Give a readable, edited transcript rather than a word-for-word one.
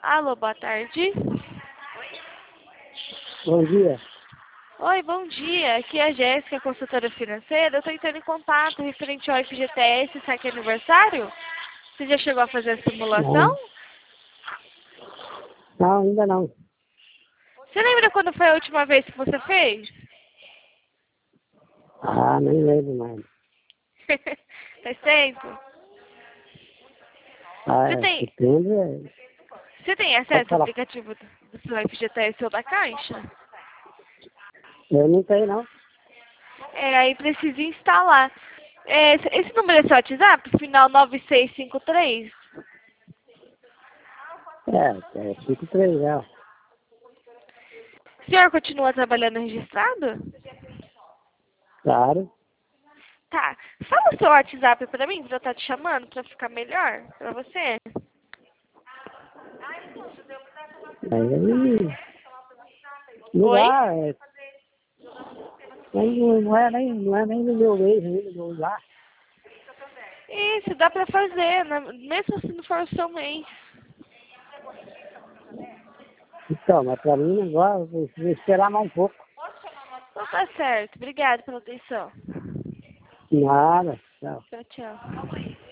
Alô, boa tarde. Bom dia. Oi, bom dia. Aqui é a Jéssica, consultora financeira. Eu estou entrando em contato referente ao FGTS, saque aniversário. Você já chegou a fazer a simulação? Não, ainda não. Você lembra quando foi a última vez que você fez? Ah, nem lembro mais. Faz tempo? Ah, Você tem, setembro você tem pode acesso ao falar. aplicativo do seu FGTS ou da Caixa? Eu não tenho, não. Aí precisa instalar. Esse número é seu WhatsApp? Final 9653? É 53, é. O senhor continua trabalhando registrado? Claro. Tá. Fala o seu WhatsApp pra mim, pra eu estar te chamando, pra ficar melhor pra você. Aí, não Oi? dá, não é nem no meu mês ainda, não dá. Isso, dá pra fazer, né? Mesmo se não for o seu mês. Então, mas pra mim agora, eu vou esperar mais um pouco. Então tá certo. Obrigada pela atenção. Nada, tchau. Tchau, tchau.